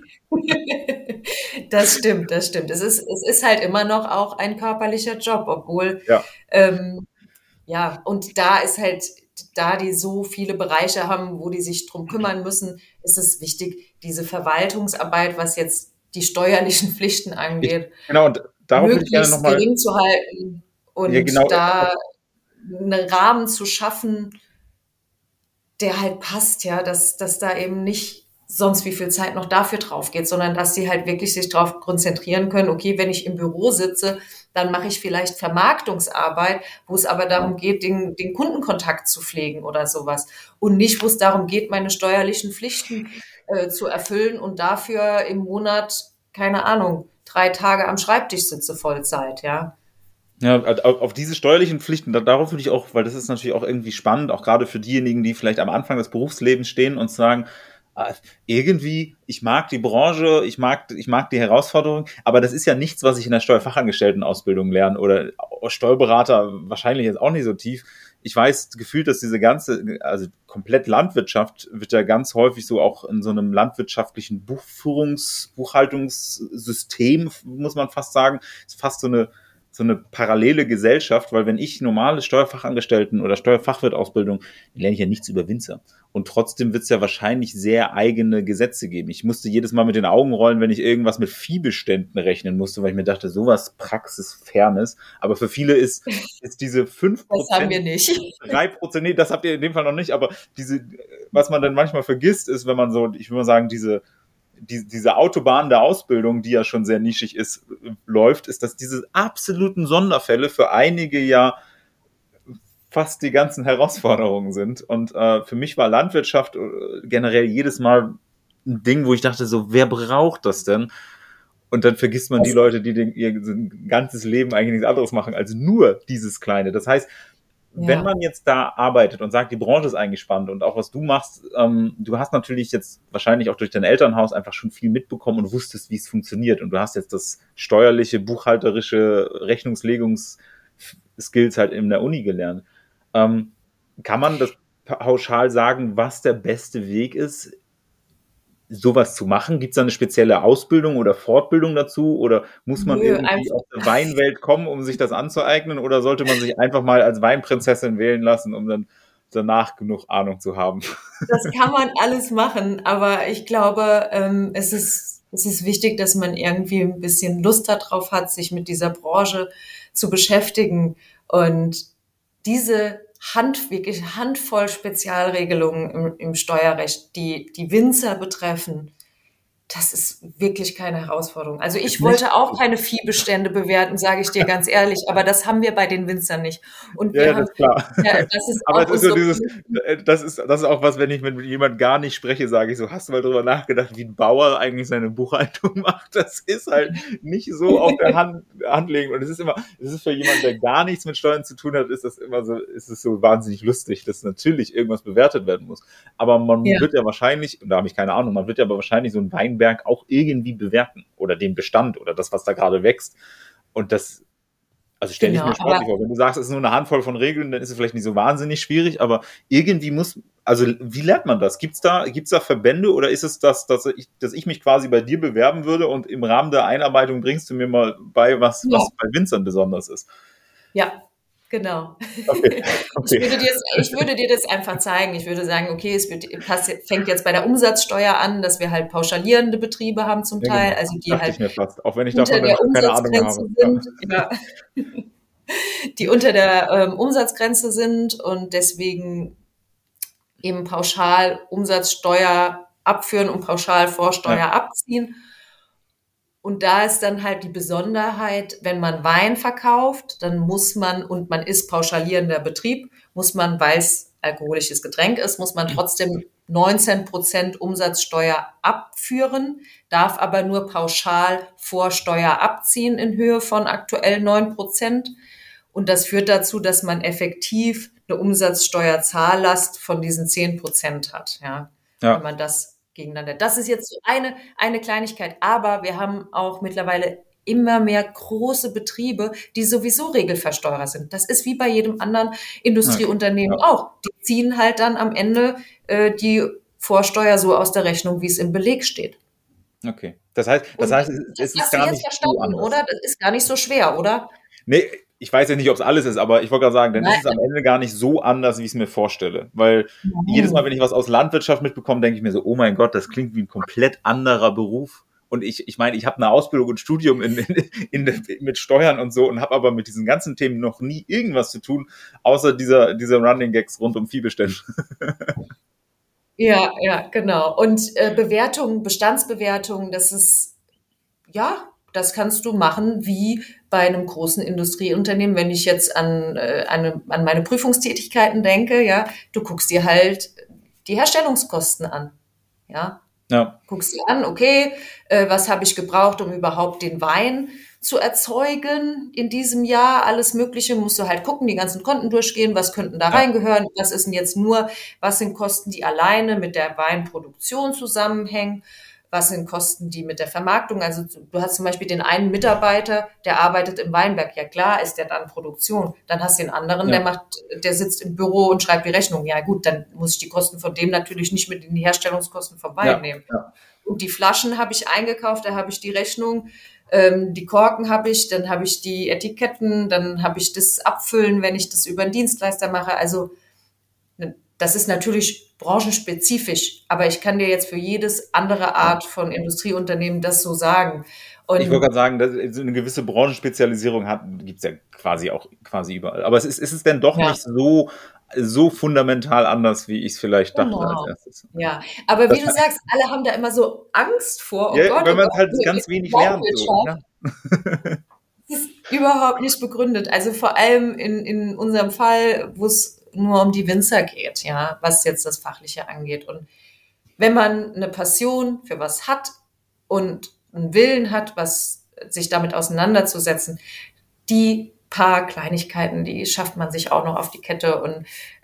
Das stimmt, das stimmt. Es ist halt immer noch auch ein körperlicher Job, obwohl, Ja. ja, und da ist halt, da die so viele Bereiche haben, wo die sich drum kümmern müssen, ist es wichtig, diese Verwaltungsarbeit, was jetzt die steuerlichen Pflichten angeht, Genau, und darauf würde ich gerne möglichst nochmal. gering zu halten und Ja, genau. da einen Rahmen zu schaffen, der halt passt, ja, dass da eben nicht sonst wie viel Zeit noch dafür drauf geht, sondern dass sie halt wirklich sich darauf konzentrieren können, okay, wenn ich im Büro sitze, dann mache ich vielleicht Vermarktungsarbeit, wo es aber darum geht, den Kundenkontakt zu pflegen oder sowas. Und nicht, wo es darum geht, meine steuerlichen Pflichten zu erfüllen und dafür im Monat, keine Ahnung, 3 Tage am Schreibtisch sitze Vollzeit, ja. Ja, auf diese steuerlichen Pflichten, darauf würde ich auch, weil das ist natürlich auch irgendwie spannend, auch gerade für diejenigen, die vielleicht am Anfang des Berufslebens stehen und sagen, irgendwie, ich mag die Branche, ich mag die Herausforderung, aber das ist ja nichts, was ich in der Steuerfachangestelltenausbildung lerne oder Steuerberater wahrscheinlich jetzt auch nicht so tief. Ich weiß gefühlt, dass diese ganze, also komplett Landwirtschaft wird ja ganz häufig so auch in so einem landwirtschaftlichen Buchhaltungssystem, muss man fast sagen, ist fast so eine parallele Gesellschaft, weil wenn ich normale Steuerfachangestellten oder Steuerfachwirt-Ausbildung, lerne ich ja nichts über Winzer. Und trotzdem wird es ja wahrscheinlich sehr eigene Gesetze geben. Ich musste jedes Mal mit den Augen rollen, wenn ich irgendwas mit Viehbeständen rechnen musste, weil ich mir dachte, sowas Praxisfernes. Aber für viele ist diese 5%. Das haben wir nicht. 3%, nee, das habt ihr in dem Fall noch nicht, aber was man dann manchmal vergisst, ist, wenn man so, ich will mal sagen, diese Autobahn der Ausbildung, die ja schon sehr nischig ist, läuft, ist, dass diese absoluten Sonderfälle für einige ja fast die ganzen Herausforderungen sind. Und für mich war Landwirtschaft generell jedes Mal ein Ding, wo ich dachte, so, wer braucht das denn? Und dann vergisst man die Leute, die ihr ganzes Leben eigentlich nichts anderes machen als nur dieses Kleine. Das heißt, wenn man jetzt da arbeitet und sagt, die Branche ist eigentlich spannend und auch was du machst, du hast natürlich jetzt wahrscheinlich auch durch dein Elternhaus einfach schon viel mitbekommen und wusstest, wie es funktioniert. Und du hast jetzt das steuerliche, buchhalterische Rechnungslegungsskills halt in der Uni gelernt. Kann man das pauschal sagen, was der beste Weg ist, sowas zu machen? Gibt es da eine spezielle Ausbildung oder Fortbildung dazu? Oder muss man irgendwie aus der Weinwelt kommen, um sich das anzueignen? Oder sollte man sich einfach mal als Weinprinzessin wählen lassen, um dann danach genug Ahnung zu haben? Das kann man alles machen, aber ich glaube, es ist wichtig, dass man irgendwie ein bisschen Lust darauf hat, sich mit dieser Branche zu beschäftigen. Und diese wirklich handvoll Spezialregelungen im Steuerrecht, die Winzer betreffen, das ist wirklich keine Herausforderung. Also ich wollte auch keine Viehbestände bewerten, sage ich dir ganz ehrlich, aber das haben wir bei den Winzern nicht. Und wir haben, das ist klar. Ja, das ist aber auch es ist so das ist auch was, wenn ich mit jemand gar nicht spreche, sage ich so, hast du mal drüber nachgedacht, wie ein Bauer eigentlich seine Buchhaltung macht? Das ist halt nicht so auf der Hand legen. Und es ist für jemanden, der gar nichts mit Steuern zu tun hat, ist es so wahnsinnig lustig, dass natürlich irgendwas bewertet werden muss. Aber man wird ja wahrscheinlich, und da habe ich keine Ahnung, man wird ja aber wahrscheinlich so ein Weinberg auch irgendwie bewerten oder den Bestand oder das, was da gerade wächst. Und das, also stelle ich mir sportlich vor. Wenn du sagst, es ist nur eine Handvoll von Regeln, dann ist es vielleicht nicht so wahnsinnig schwierig, aber irgendwie also wie lernt man das? Gibt's da Verbände oder ist es dass ich mich quasi bei dir bewerben würde und im Rahmen der Einarbeitung bringst du mir mal bei, was bei Winzern besonders ist? Ja. Genau. Okay. Ich würde dir das einfach zeigen. Ich würde sagen, okay, es fängt jetzt bei der Umsatzsteuer an, dass wir halt pauschalierende Betriebe haben zum Teil, genau. also die Dachte halt ich mir fast, auch wenn ich unter davon der keine Ahnung Umsatzgrenze habe. sind, ja. Die unter der Umsatzgrenze sind und deswegen eben pauschal Umsatzsteuer abführen und pauschal Vorsteuer abziehen. Und da ist dann halt die Besonderheit, wenn man Wein verkauft, dann muss man, und man ist pauschalierender Betrieb, muss man, weil es alkoholisches Getränk ist, muss man trotzdem 19% Umsatzsteuer abführen, darf aber nur pauschal Vorsteuer abziehen in Höhe von aktuell 9%. Und das führt dazu, dass man effektiv eine Umsatzsteuerzahllast von diesen 10% hat, ja. Wenn man das gegeneinander. Das ist jetzt so eine Kleinigkeit, aber wir haben auch mittlerweile immer mehr große Betriebe, die sowieso Regelversteurer sind. Das ist wie bei jedem anderen Industrieunternehmen auch. Die ziehen halt dann am Ende die Vorsteuer so aus der Rechnung, wie es im Beleg steht. Okay. Das heißt, es ist hast du gar jetzt nicht so verstanden, anders. oder? Das ist gar nicht so schwer, oder? Nee, ich weiß ja nicht, ob es alles ist, aber ich wollte gerade sagen, dann ist Nein. es am Ende gar nicht so anders, wie ich es mir vorstelle. Weil jedes Mal, wenn ich was aus Landwirtschaft mitbekomme, denke ich mir so, oh mein Gott, das klingt wie ein komplett anderer Beruf. Und ich meine, ich habe eine Ausbildung und Studium mit Steuern und so und habe aber mit diesen ganzen Themen noch nie irgendwas zu tun, außer dieser Running Gags rund um Viehbestände. Ja, ja, genau. Und Bewertung, Bestandsbewertung, das kannst du machen wie bei einem großen Industrieunternehmen. Wenn ich jetzt an meine Prüfungstätigkeiten denke, ja, du guckst dir halt die Herstellungskosten an, ja. Ja. Guckst dir an, okay, was habe ich gebraucht, um überhaupt den Wein zu erzeugen in diesem Jahr? Alles Mögliche musst du halt gucken, die ganzen Konten durchgehen, was könnten da reingehören, was ist denn jetzt was sind Kosten, die alleine mit der Weinproduktion zusammenhängen, was sind Kosten, die mit der Vermarktung, also du hast zum Beispiel den einen Mitarbeiter, der arbeitet im Weinberg, ja klar ist der dann Produktion, dann hast du den anderen, der sitzt im Büro und schreibt die Rechnung, ja gut, dann muss ich die Kosten von dem natürlich nicht mit in die Herstellungskosten vom Wein nehmen. Ja. Und die Flaschen habe ich eingekauft, da habe ich die Rechnung, die Korken habe ich, dann habe ich die Etiketten, dann habe ich das Abfüllen, wenn ich das über einen Dienstleister mache, also das ist natürlich branchenspezifisch, aber ich kann dir jetzt für jedes andere Art von Industrieunternehmen das so sagen. Und ich wollte gerade sagen, dass eine gewisse Branchenspezialisierung gibt es ja quasi überall. Aber ist es denn doch nicht so fundamental anders, wie ich es vielleicht dachte als erstes? Ja, aber wie du sagst, alle haben da immer so Angst vor. Oh Gott, wenn man halt ganz wenig lernt. So, ne? Das ist überhaupt nicht begründet. Also vor allem in unserem Fall, wo es nur um die Winzer geht, ja, was jetzt das Fachliche angeht. Und wenn man eine Passion für was hat und einen Willen hat, sich damit auseinanderzusetzen, die paar Kleinigkeiten, die schafft man sich auch noch auf die Kette und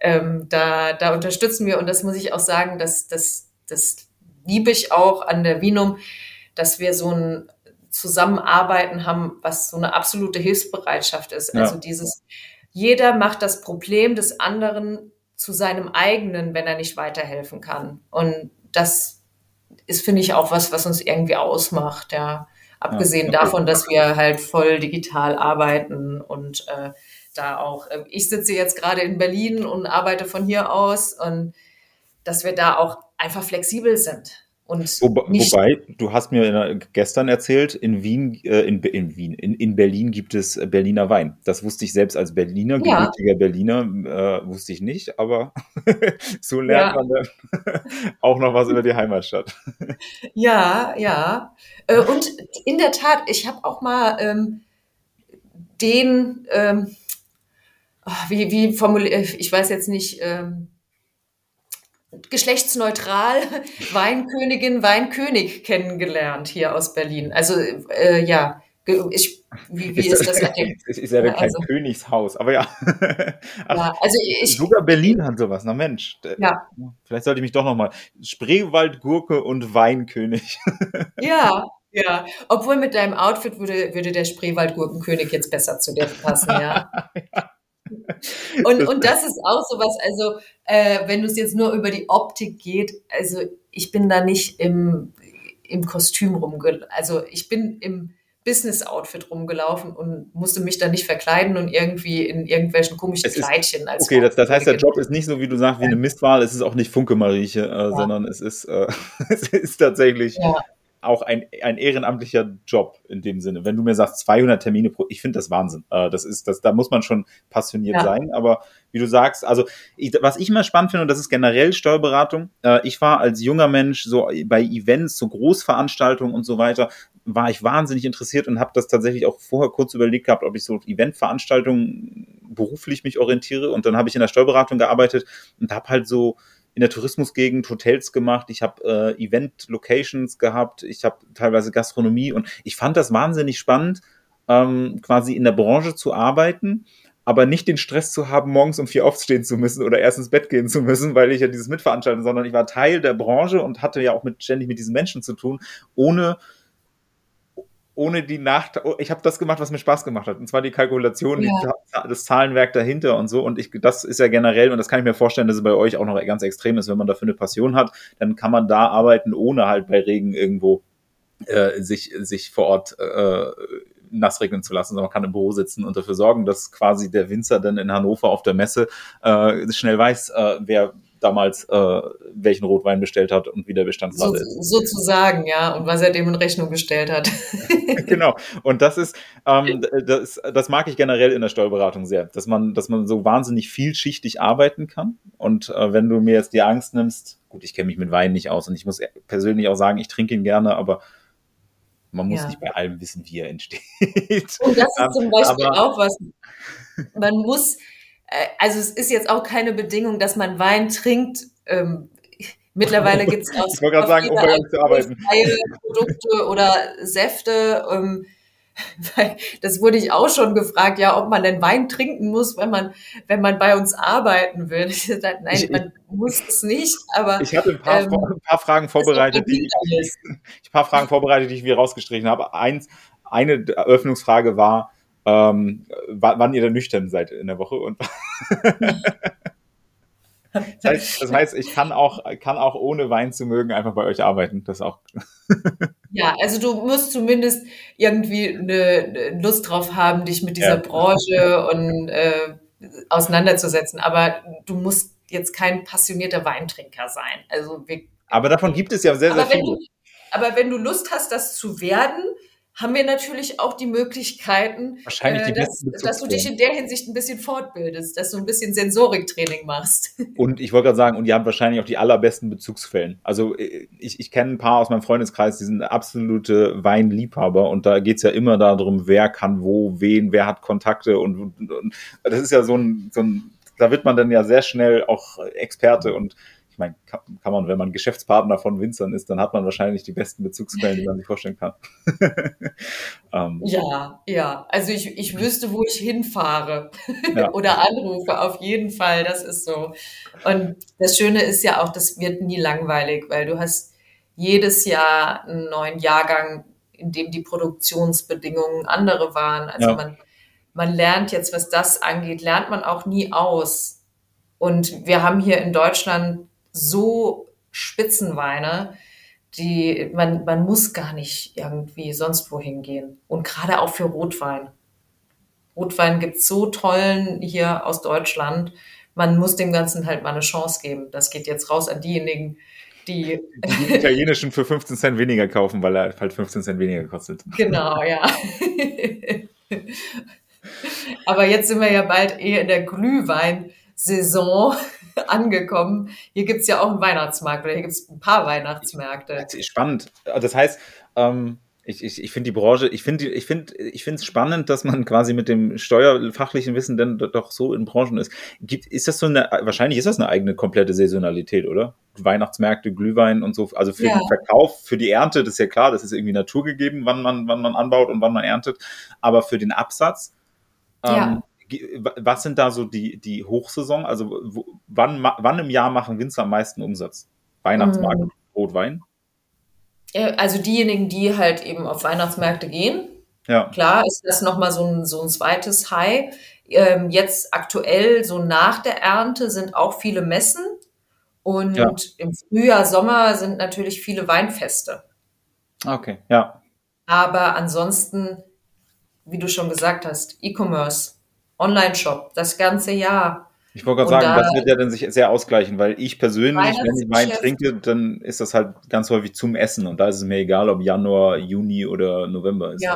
da unterstützen wir und das muss ich auch sagen, das liebe ich auch an der Vinum, dass wir so ein Zusammenarbeiten haben, was so eine absolute Hilfsbereitschaft ist. Also jeder macht das Problem des anderen zu seinem eigenen, wenn er nicht weiterhelfen kann. Und das ist, finde ich, auch was uns irgendwie ausmacht, ja. Abgesehen davon, dass wir halt voll digital arbeiten und da auch, ich sitze jetzt gerade in Berlin und arbeite von hier aus und dass wir da auch einfach flexibel sind. Und wobei, du hast mir gestern erzählt, in Berlin gibt es Berliner Wein. Das wusste ich selbst als Berliner, gebürtiger Berliner, wusste ich nicht, aber so lernt man dann auch noch was über die Heimatstadt. Ja, ja. Und in der Tat, ich habe auch mal wie formuliert, ich weiß jetzt nicht, geschlechtsneutral Weinkönigin, Weinkönig kennengelernt hier aus Berlin. Also wie ist das? Es ist ja kein Königshaus, aber ja. Ach, also sogar Berlin hat sowas, na Mensch. Ja. Vielleicht sollte ich mich doch nochmal. Spreewaldgurke und Weinkönig. Ja. Obwohl mit deinem Outfit würde der Spreewaldgurkenkönig jetzt besser zu dir passen, ja. Und das ist auch sowas, also wenn es jetzt nur über die Optik geht, also ich bin da nicht im Kostüm also ich bin im Business-Outfit rumgelaufen und musste mich da nicht verkleiden und irgendwie in irgendwelchen komischen Kleidchen. Okay, das heißt, der Job ist nicht so, wie du sagst, wie eine Mistwahl, es ist auch nicht Funke Marieche, sondern es ist tatsächlich auch ein ehrenamtlicher Job in dem Sinne. Wenn du mir sagst, 200 Termine ich finde das Wahnsinn. Da muss man schon passioniert sein. Aber wie du sagst, also was ich immer spannend finde, und das ist generell Steuerberatung, ich war als junger Mensch so bei Events, so Großveranstaltungen und so weiter, war ich wahnsinnig interessiert und habe das tatsächlich auch vorher kurz überlegt gehabt, ob ich so Eventveranstaltungen beruflich mich orientiere. Und dann habe ich in der Steuerberatung gearbeitet und habe halt so in der Tourismusgegend Hotels gemacht, ich habe Event-Locations gehabt, ich habe teilweise Gastronomie und ich fand das wahnsinnig spannend, quasi in der Branche zu arbeiten, aber nicht den Stress zu haben, morgens um 4 aufstehen zu müssen oder erst ins Bett gehen zu müssen, weil ich ja dieses mitveranstalten, sondern ich war Teil der Branche und hatte ja auch ständig mit diesen Menschen zu tun, ohne ohne die ich habe das gemacht, was mir Spaß gemacht hat. Und zwar die Kalkulation, das Zahlenwerk dahinter und so. Und das ist ja generell, und das kann ich mir vorstellen, dass es bei euch auch noch ganz extrem ist, wenn man dafür eine Passion hat, dann kann man da arbeiten, ohne halt bei Regen irgendwo sich vor Ort nass regnen zu lassen, sondern man kann im Büro sitzen und dafür sorgen, dass quasi der Winzer dann in Hannover auf der Messe schnell weiß, wer damals welchen Rotwein bestellt hat und wie der Bestand gerade ist. Sozusagen, ja, und was er dem in Rechnung gestellt hat. Genau, und das ist, das mag ich generell in der Steuerberatung sehr, dass man so wahnsinnig vielschichtig arbeiten kann. Und wenn du mir jetzt die Angst nimmst, gut, ich kenne mich mit Wein nicht aus und ich muss persönlich auch sagen, ich trinke ihn gerne, aber man muss nicht bei allem wissen, wie er entsteht. Und das ist zum Beispiel auch was, man muss, also es ist jetzt auch keine Bedingung, dass man Wein trinkt. Mittlerweile gibt es auch ich wollte gerade sagen, um bei uns zu arbeiten. Produkte oder Säfte. Das wurde ich auch schon gefragt, ja, ob man denn Wein trinken muss, wenn man bei uns arbeiten will. Nein, man muss es nicht, aber ich hatte ein paar Fragen vorbereitet, die ich wieder rausgestrichen habe. Eine Eröffnungsfrage war, wann ihr da nüchtern seid in der Woche. Und das heißt, ich kann auch ohne Wein zu mögen einfach bei euch arbeiten. Das auch. Ja, also du musst zumindest irgendwie eine Lust drauf haben, dich mit dieser Branche und auseinanderzusetzen. Aber du musst jetzt kein passionierter Weintrinker sein. Also aber davon gibt es ja sehr, sehr viele. Aber wenn du Lust hast, das zu werden, haben wir natürlich auch die Möglichkeiten, dass du dich in der Hinsicht ein bisschen fortbildest, dass du ein bisschen Sensoriktraining machst. Und ich wollte gerade sagen, und ihr habt wahrscheinlich auch die allerbesten Bezugsquellen. Also ich kenne ein paar aus meinem Freundeskreis, die sind absolute Weinliebhaber und da geht's ja immer darum, wer kann wo, wer hat Kontakte und das ist ja so ein, da wird man dann ja sehr schnell auch Experte und ich meine, kann man, wenn man Geschäftspartner von Winzern ist, dann hat man wahrscheinlich die besten Bezugsquellen, die man sich vorstellen kann. Ja. Also ich wüsste, wo ich hinfahre oder anrufe, auf jeden Fall, das ist so. Und das Schöne ist ja auch, das wird nie langweilig, weil du hast jedes Jahr einen neuen Jahrgang, in dem die Produktionsbedingungen andere waren. Also man lernt jetzt, was das angeht, lernt man auch nie aus. Und wir haben hier in Deutschland so Spitzenweine, man muss gar nicht irgendwie sonst wohin gehen. Und gerade auch für Rotwein. Rotwein gibt's so tollen hier aus Deutschland. Man muss dem Ganzen halt mal eine Chance geben. Das geht jetzt raus an diejenigen, die italienischen für 15 Cent weniger kaufen, weil er halt 15 Cent weniger kostet. Genau, ja. Aber jetzt sind wir ja bald in der Glühwein-Saison angekommen. Hier gibt's ja auch einen Weihnachtsmarkt oder hier gibt's ein paar Weihnachtsmärkte. Das ist spannend. Das heißt, ich finde die Branche, ich finde es spannend, dass man quasi mit dem steuerfachlichen Wissen dann doch so in Branchen ist. Ist das wahrscheinlich ist das eine eigene komplette Saisonalität, oder? Weihnachtsmärkte, Glühwein und so. Also für den Verkauf, für die Ernte, das ist ja klar, das ist irgendwie naturgegeben, wann man anbaut und wann man erntet. Aber für den Absatz, was sind da so die Hochsaison? Also wann im Jahr machen Winzer am meisten Umsatz? Weihnachtsmarkt, Rotwein? Also diejenigen, die halt eben auf Weihnachtsmärkte gehen. Ja. Klar ist das nochmal so ein zweites High. Jetzt aktuell, so nach der Ernte, sind auch viele Messen. Und im Frühjahr, Sommer sind natürlich viele Weinfeste. Okay, ja. Aber ansonsten, wie du schon gesagt hast, E-Commerce, Online-Shop, das ganze Jahr. Ich wollte gerade sagen, das wird ja dann sich sehr ausgleichen, weil ich persönlich, wenn ich Wein trinke, dann ist das halt ganz häufig zum Essen und da ist es mir egal, ob Januar, Juni oder November ist. Ja.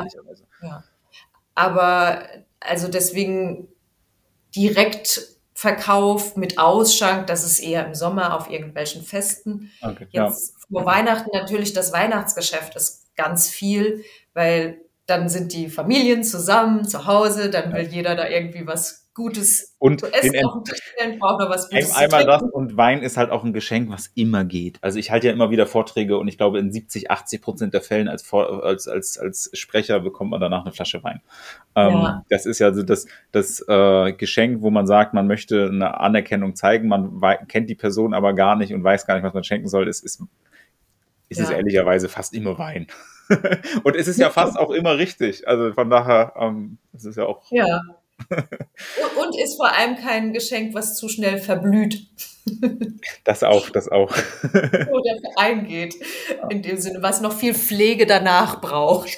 Aber also deswegen Direktverkauf mit Ausschank, das ist eher im Sommer auf irgendwelchen Festen. Okay, Jetzt vor Weihnachten natürlich das Weihnachtsgeschäft ist ganz viel, weil dann sind die Familien zusammen zu Hause, dann will jeder da irgendwie was Gutes und zu essen auf den Tisch stellen, braucht er was Gutes einmal das und Wein ist halt auch ein Geschenk, was immer geht. Also ich halte ja immer wieder Vorträge und ich glaube in 70-80% der Fällen als Sprecher bekommt man danach eine Flasche Wein. Das ist ja so das Geschenk, wo man sagt, man möchte eine Anerkennung zeigen, man kennt die Person aber gar nicht und weiß gar nicht, was man schenken soll. Es ist ehrlicherweise fast immer Wein. Und es ist ja fast auch immer richtig. Also von daher, es ist ja auch. Ja. Und ist vor allem kein Geschenk, was zu schnell verblüht. Das auch. Oder eingeht. In dem Sinne, was noch viel Pflege danach braucht.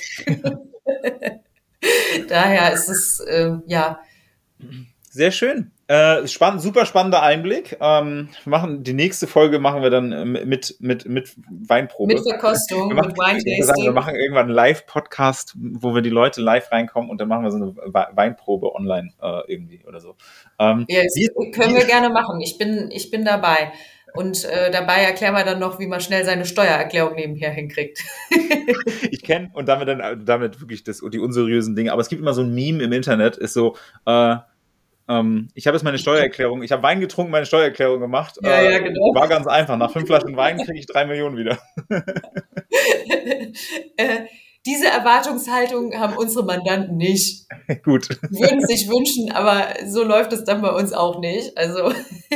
Daher ist es, ja. Sehr schön. Super spannender Einblick. Die nächste Folge machen wir dann mit Weinprobe. Mit Verkostung, mit Weintasting. Wir machen irgendwann einen Live-Podcast, wo wir die Leute live reinkommen und dann machen wir so eine Weinprobe online irgendwie oder so. Ja, können wir gerne machen. Ich bin dabei. Und dabei erklären wir dann noch, wie man schnell seine Steuererklärung nebenher hinkriegt. Ich kenne und damit wirklich die unseriösen Dinge. Aber es gibt immer so ein Meme im Internet, ist so, ich habe jetzt meine Steuererklärung, ich habe Wein getrunken, meine Steuererklärung gemacht. Ja, genau. War ganz einfach. Nach 5 Flaschen Wein kriege ich 3 Millionen wieder. Diese Erwartungshaltung haben unsere Mandanten nicht. Gut. Würden sich wünschen, aber so läuft es dann bei uns auch nicht. Also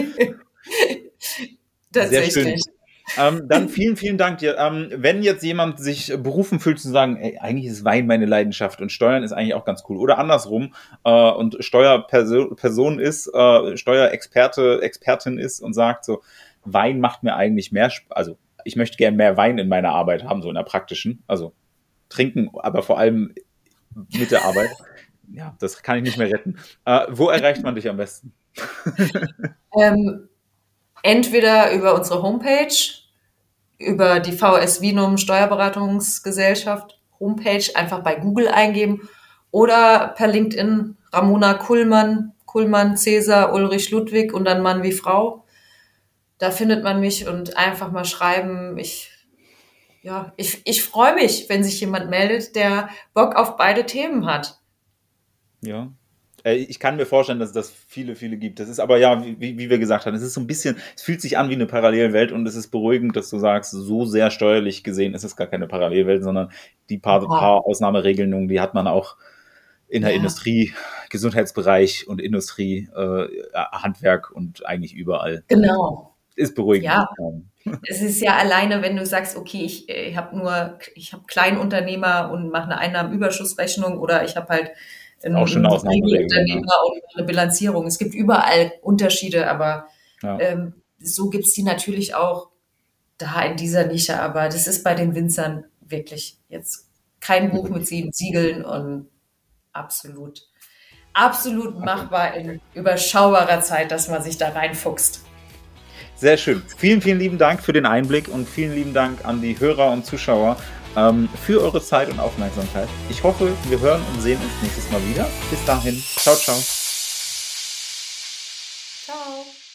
tatsächlich. Dann vielen Dank dir. Wenn jetzt jemand sich berufen fühlt zu sagen, ey, eigentlich ist Wein meine Leidenschaft und Steuern ist eigentlich auch ganz cool. Oder andersrum und Steuerperson ist, Expertin ist und sagt so, Wein macht mir eigentlich mehr also ich möchte gerne mehr Wein in meiner Arbeit haben, so in der praktischen. Also trinken, aber vor allem mit der Arbeit. Ja, das kann ich nicht mehr retten. Wo erreicht man dich am besten? Entweder über unsere Homepage, über die VS Vinum Steuerberatungsgesellschaft Homepage einfach bei Google eingeben oder per LinkedIn Ramona Kullmann, Cäsar, Ulrich Ludwig und dann Mann wie Frau. Da findet man mich und einfach mal schreiben. Ich freue mich, wenn sich jemand meldet, der Bock auf beide Themen hat. Ja. Ich kann mir vorstellen, dass es das viele gibt. Das ist aber ja, wie wir gesagt haben, es ist so ein bisschen, es fühlt sich an wie eine Parallelwelt und es ist beruhigend, dass du sagst, so sehr steuerlich gesehen ist es gar keine Parallelwelt, sondern die paar Ausnahmeregelungen, die hat man auch in der Industrie, Gesundheitsbereich und Industrie, Handwerk und eigentlich überall. Genau. Ist beruhigend. Ja. Es ist ja alleine, wenn du sagst, okay, ich habe Kleinunternehmer und mache eine Einnahmenüberschussrechnung oder ich habe halt auch schon eine Unternehmer und eine Bilanzierung. Es gibt überall Unterschiede, aber so gibt es die natürlich auch da in dieser Nische. Aber das ist bei den Winzern wirklich jetzt kein Buch mit 7 Siegeln und absolut machbar in überschaubarer Zeit, dass man sich da reinfuchst. Sehr schön. Vielen lieben Dank für den Einblick und vielen lieben Dank an die Hörer und Zuschauer für eure Zeit und Aufmerksamkeit. Ich hoffe, wir hören und sehen uns nächstes Mal wieder. Bis dahin. Ciao. Ciao.